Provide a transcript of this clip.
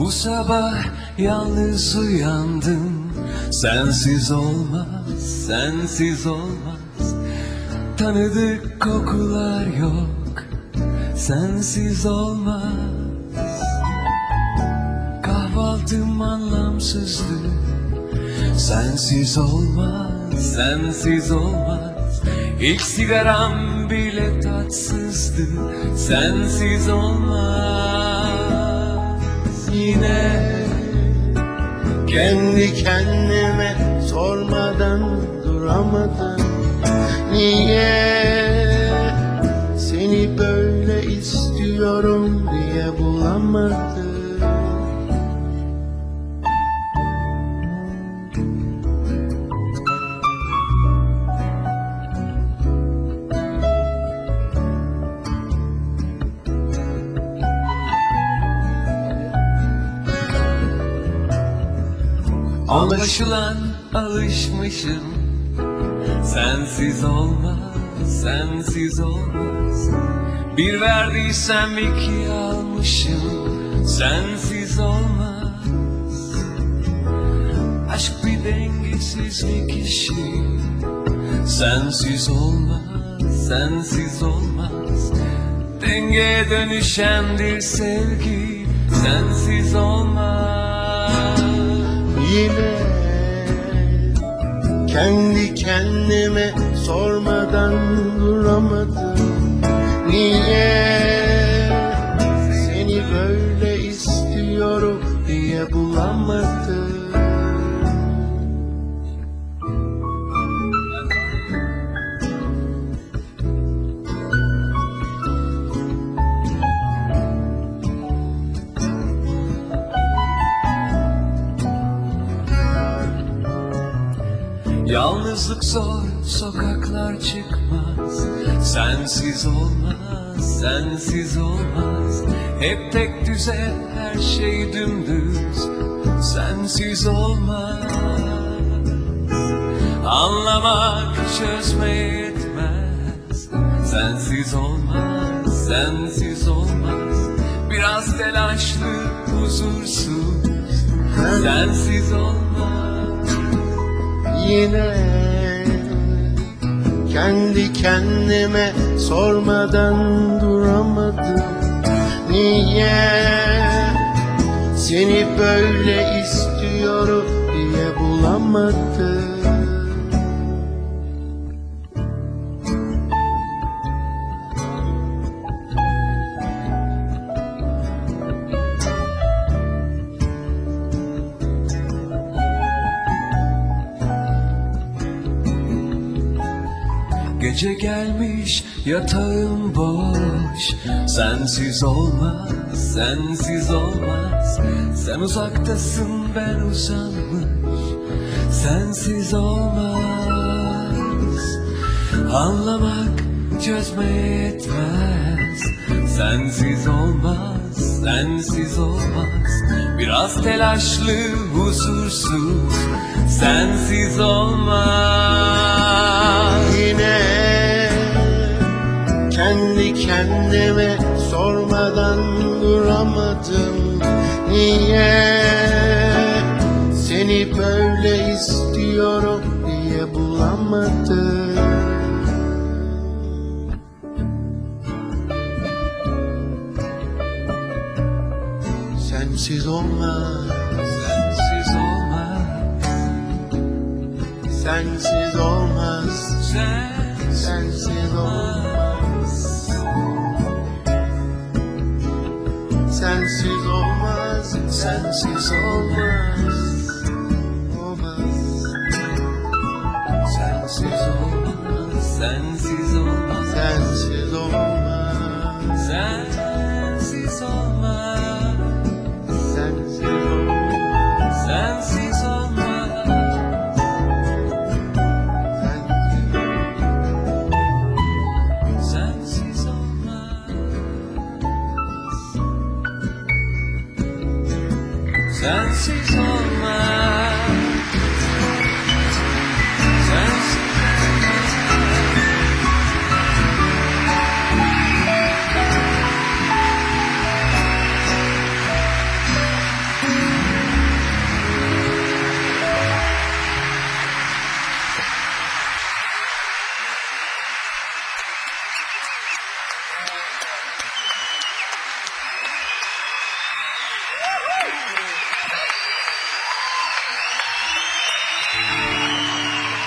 Bu sabah yalnız uyandım. Sensiz olmaz, sensiz olmaz. Tanıdık kokular yok, sensiz olmaz. Kahvaltım anlamsızdı, sensiz olmaz, sensiz olmaz. İlk sigaram bile tatsızdı, sensiz olmaz. Yine kendi kendime sormadan duramadım. Niye seni böyle istiyorum diye bulamadım. Anlaşılan alışmışım. Sensiz olmaz, sensiz olmaz. Bir verdiysem iki almışım. Sensiz olmaz. Aşk bir dengesizlik işi. Sensiz olmaz, sensiz olmaz. Dengeye dönüşendir sevgi. Sensiz olmaz. Yine kendi kendime sormadan duramadım. Niye seni böyle istiyorum diye bulamadım. Yalnızlık zor, sokaklar çıkmaz. Sensiz olmaz, sensiz olmaz. Hep tek düze, her şey dümdüz. Sensiz olmaz. Anlamak çözmeye yetmez. Sensiz olmaz, sensiz olmaz. Biraz telaşlı, huzursuz. Sensiz olmaz. Yine kendi kendime sormadan duramadım. Niye seni böyle istiyorum diye bulamadım. Gece gelmiş, yatağım boş. Sensiz olmaz, sensiz olmaz. Sen uzaktasın, ben uzanmış. Sensiz olmaz. Anlamak çözmeye yetmez. Sensiz olmaz, sensiz olmaz. Biraz telaşlı, huzursuz. Sensiz olmaz. Yine kendi kendime sormadan duramadım. Niye seni böyle istiyorum diye bulamadım. Sensiz olmaz, Sensiz olmaz. sensiz olmaz, sensiz olmaz, sensiz olmaz, sensiz olmaz, olmaz, Sensiz olmaz, sensiz olmaz. sensiz olmaz, Sensiz olmaz, sensiz olmaz, sensiz olmaz. Sensiz olmaz. Sensiz olmaz.